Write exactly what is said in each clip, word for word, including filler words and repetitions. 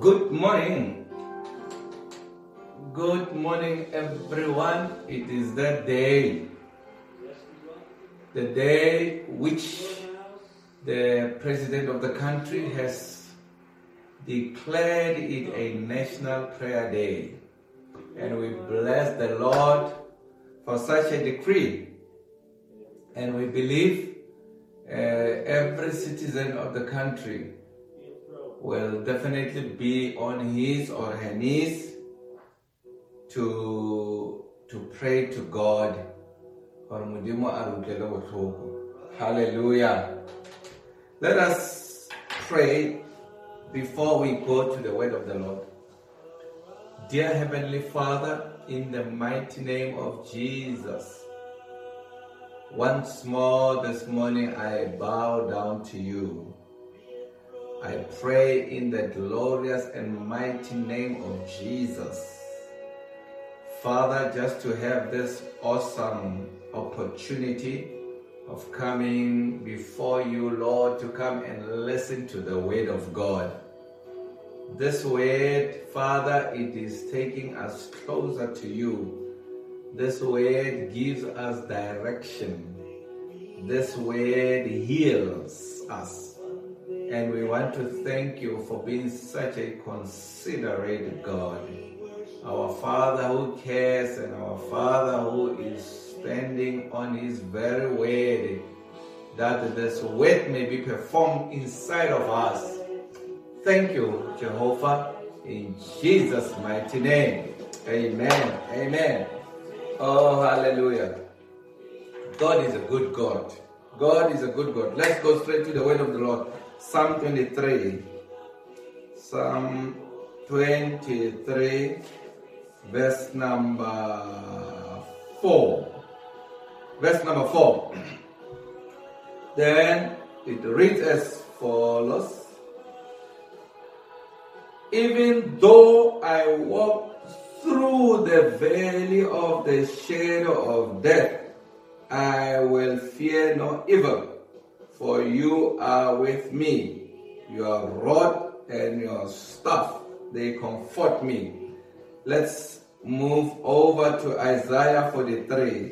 Good morning. Good morning, everyone. It is that day, the day which the President of the country has declared it a national prayer day. And we bless the Lord for such a decree. And we believe uh, every citizen of the country will definitely be on his or her knees to, to pray to God. Hallelujah. Let us pray before we go to the word of the Lord. Dear Heavenly Father, in the mighty name of Jesus, once more this morning I bow down to you. I pray in the glorious and mighty name of Jesus. Father, just to have this awesome opportunity of coming before you, Lord, to come and listen to the word of God. This word, Father, it is taking us closer to you. This word gives us direction. This word heals us. And we want to thank you for being such a considerate God. Our Father who cares and our Father who is standing on his very word, that this word may be performed inside of us. Thank you, Jehovah, in Jesus' mighty name. Amen. Amen. Oh, hallelujah. God is a good God. God is a good God. Let's go straight to the word of the Lord. Psalm twenty-three. Psalm twenty-three, verse number four. Verse number four. Then it reads as follows. Even though I walk through the valley of the shadow of death, I will fear no evil, for you are with me. Your rod and your staff, they comfort me. Let's move over to Isaiah forty-three.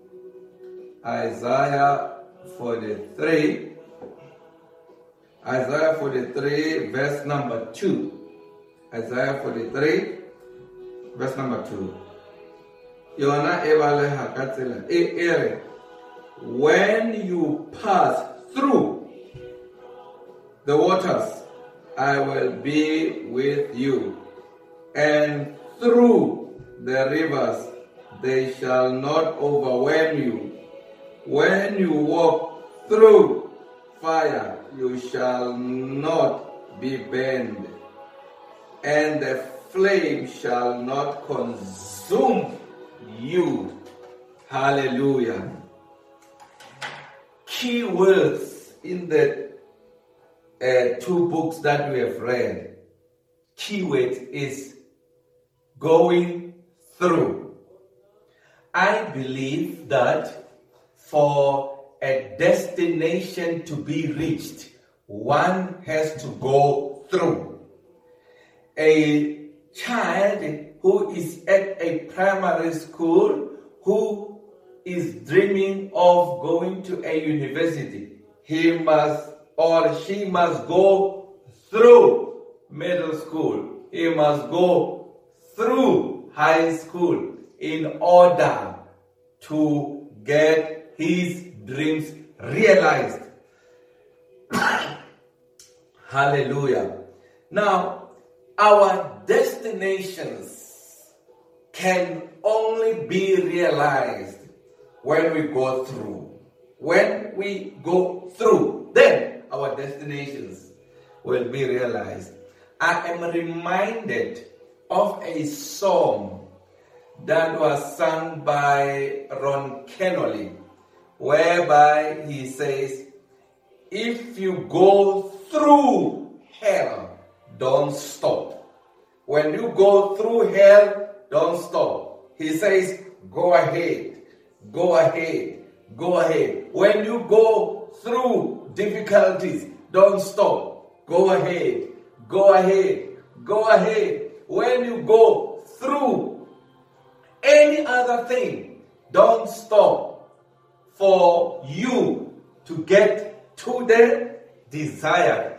Isaiah forty-three. Isaiah forty-three, verse number two. Isaiah forty-three, verse number two. Yona evale hakatsela e ere. When you pass through the waters, I will be with you, and through the rivers, they shall not overwhelm you. When you walk through fire, you shall not be burned, and the flame shall not consume you. Hallelujah. Key words in the uh, two books that we have read. Key word is going through. I believe that for a destination to be reached, one has to go through. A child who is at a primary school, who is dreaming of going to a university, he must or she must go through middle school. He must go through high school in order to get his dreams realized. Hallelujah. Now, our destinations can only be realized when we go through. When we go through, then our destinations will be realized. I am reminded of a song that was sung by Ron Kenoly, whereby he says, if you go through hell, don't stop. When you go through hell, don't stop. He says, go ahead. Go ahead, go ahead. When you go through difficulties, don't stop. Go ahead, go ahead, go ahead. When you go through any other thing, don't stop for you to get to the desired,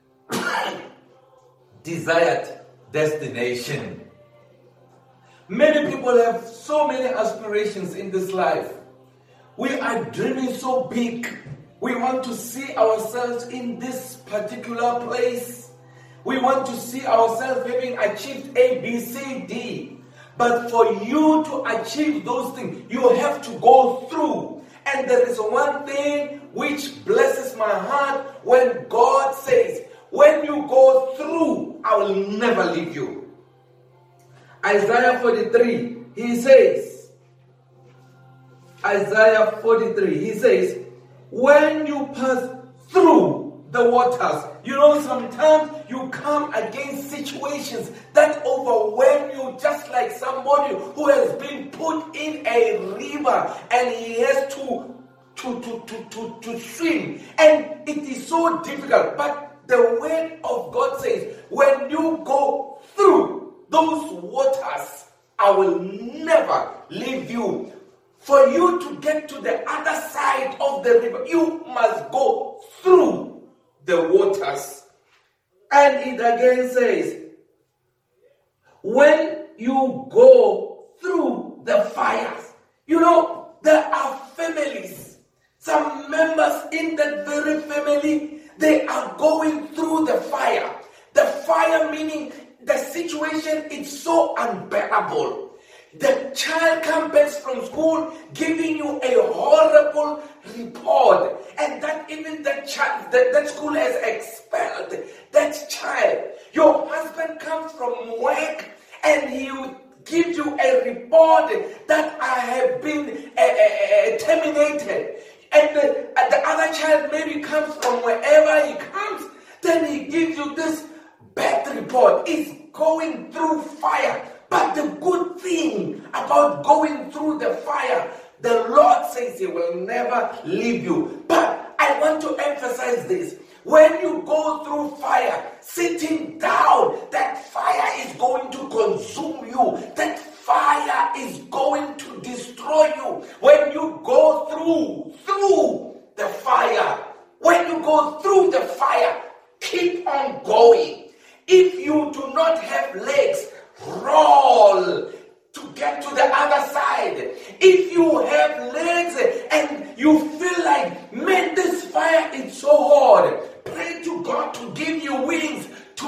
desired destination. Many people have so many aspirations in this life. We are dreaming so big. We want to see ourselves in this particular place. We want to see ourselves having achieved A, B, C, D. But for you to achieve those things, you have to go through. And there is one thing which blesses my heart when God says, when you go through, I will never leave you. Isaiah forty-three, he says, Isaiah forty-three, he says, when you pass through the waters, you know, sometimes you come against situations that overwhelm you, just like somebody who has been put in a river and he has to, to, to, to, to, to swim. And it is so difficult. But the word of God says, when you go through those waters, I will never leave you. For you to get to the other side of the river, you must go through the waters. And it again says, when you go through the fires, you know, there are families, some members in that very family, they are going through the fire. The fire meaning the situation is so unbearable. The child comes back from school giving you a horrible report, and that even that child, that, that school has expelled that child. Your husband comes from work and he will give you a report that I have been uh, uh, terminated. And the, uh, the other child maybe comes from wherever he comes, then he gives you this bad report. It's going through fire. But the good thing about going through the fire, the Lord says He will never leave you. But I want to emphasize this. When you go through fire, sitting down, that fire is going to consume you. That fire is going to destroy you. When you go through, through the fire, when you go through the fire, keep on going. If you do not have legs, roll to get to the other side. If you have legs and you feel like, man, this fire is so hard, pray to God to give you wings to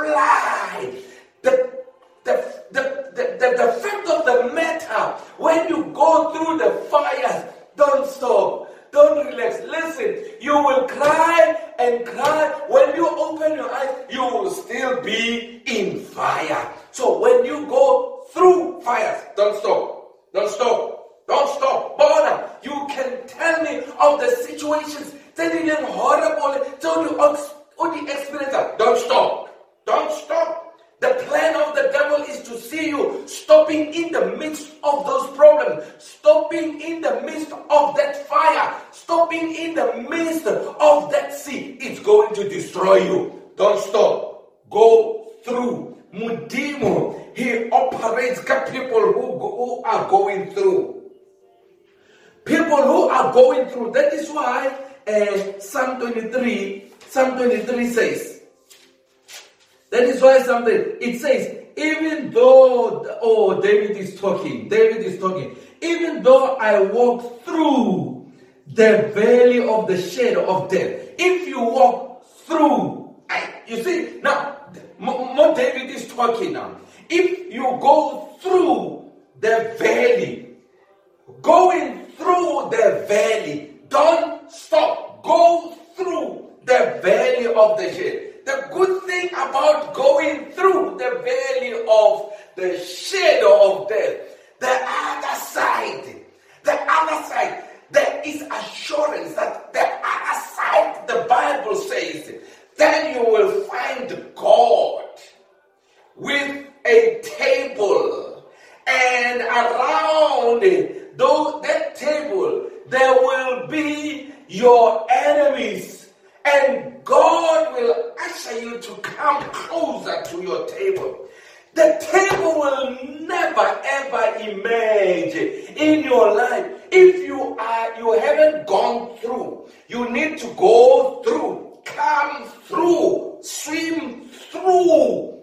fly. The, the, the, the, the, the fact of the matter, when you go through the fires, don't stop. Don't relax. Listen, you will cry and cry. When you open your eyes, you will still be in fire. So when you go through fires, don't stop. Don't stop. Don't stop. Bother. You can tell me of the situations that are horrible. Tell you all the experience. Don't stop. Don't stop. The plan of the devil is to see you stopping in the midst of those problems, stopping in the midst of that fire, stopping in the midst of that sea. It's going to destroy you. Don't stop. Go through. Mudimu, he operates with people who, go, who are going through. People who are going through. That is why uh, Psalm twenty-three, Psalm twenty-three says, that is why something, it says, even though, oh, David is talking, David is talking, even though I walk through the valley of the shadow of death, if you walk through, I, you see, now, what David is talking now, if you go through the valley, going through the valley, don't stop, go through the valley of the shadow. The good thing about going through the valley of the shadow of death, the other side, the other side, there is assurance that the other side, the Bible says, then you will find God with a table, and around though that table there will be your enemies, and God will usher you to come closer to your table. The table will never ever emerge in your life. If you are, you haven't gone through, you need to go through, come through, swim through,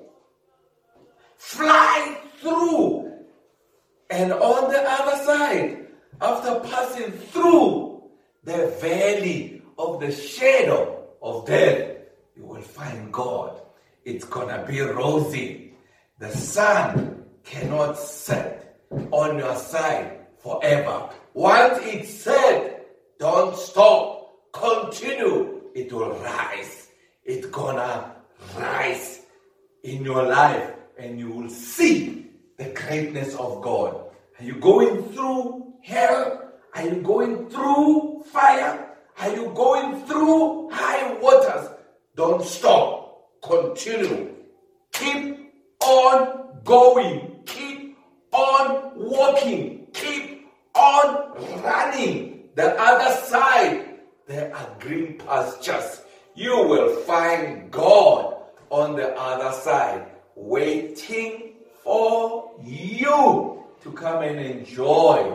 fly through. And on the other side, after passing through the valley of the shadow of death, you will find God. It's gonna be rosy. The sun cannot set on your side forever. Once it's set, don't stop. Continue. It will rise. It's gonna rise in your life, and you will see the greatness of God. Are you going through hell? Are you going through fire? Are you going through high waters? Don't stop. Continue. Keep on going. Keep on walking. Keep on running. The other side, there are green pastures. You will find God on the other side, waiting for you to come and enjoy.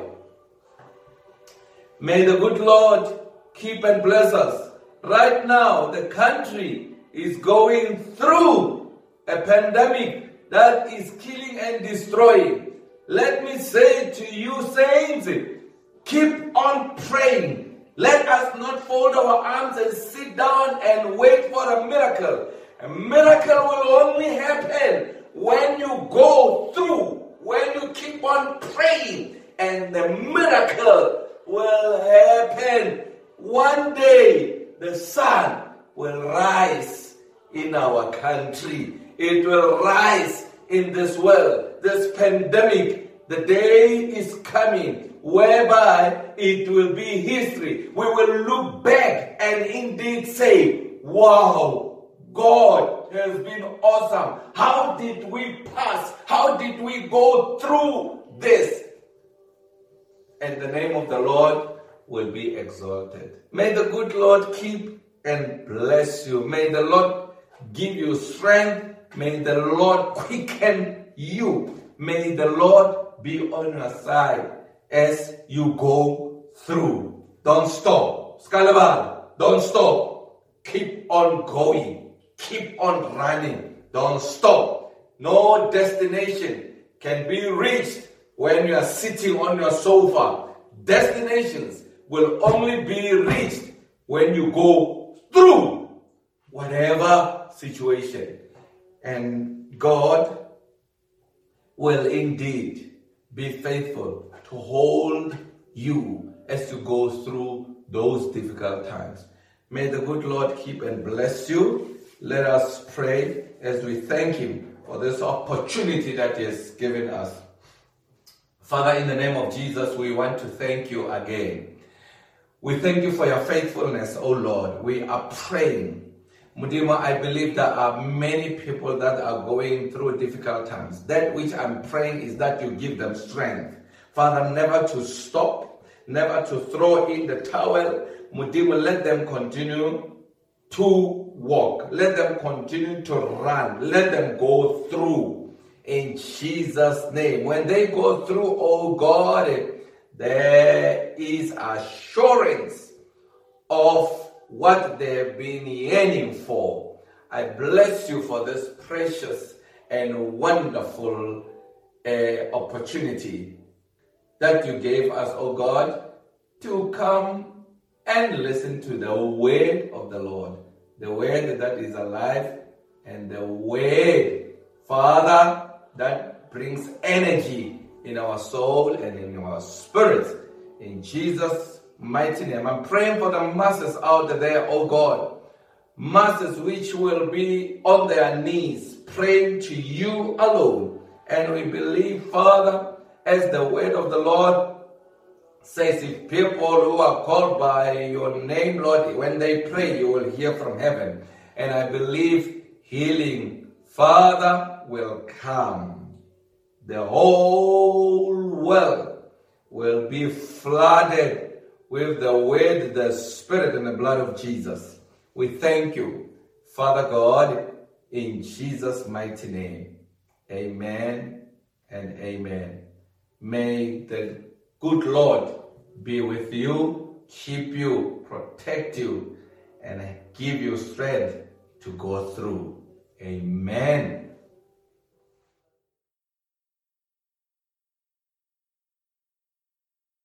May the good Lord keep and bless us. Right now, the country is going through a pandemic that is killing and destroying. Let me say to you, saints, keep on praying. Let us not fold our arms and sit down and wait for a miracle. A miracle will only happen when you go through, when you keep on praying, and the miracle will happen. One day, the sun will rise in our country. It will rise in this world. This pandemic, the day is coming whereby it will be history. We will look back and indeed say, wow, God has been awesome. How did we pass? How did we go through this? And the name of the Lord will be exalted. May the good Lord keep and bless you. May the Lord give you strength. May the Lord quicken you. May the Lord be on your side as you go through. Don't stop. Scalabar, don't stop. Keep on going. Keep on running. Don't stop. No destination can be reached when you are sitting on your sofa. Destinations will only be reached when you go through whatever situation. And God will indeed be faithful to hold you as you go through those difficult times. May the good Lord keep and bless you. Let us pray as we thank Him for this opportunity that He has given us. Father, in the name of Jesus, we want to thank you again. We thank you for your faithfulness, O Lord. We are praying. Mudima, I believe there are many people that are going through difficult times. That which I'm praying is that you give them strength. Father, never to stop, never to throw in the towel. Mudima, let them continue to walk. Let them continue to run. Let them go through. In Jesus' name. When they go through, oh God, there is assurance of what they've been yearning for. I bless you for this precious and wonderful uh, opportunity that you gave us, oh God, to come and listen to the word of the Lord. The word that is alive, and the word, Father, that brings energy in our soul and in our spirit. In Jesus' mighty name. I'm praying for the masses out there, oh God. Masses which will be on their knees, praying to you alone. And we believe, Father, as the word of the Lord says, if people who are called by your name, Lord, when they pray, you will hear from heaven. And I believe healing, Father, will come. The whole world will be flooded with the word, the Spirit, and the blood of Jesus. We thank you, Father God, in Jesus' mighty name. Amen and amen. May the good Lord be with you, keep you, protect you, and give you strength to go through. Amen.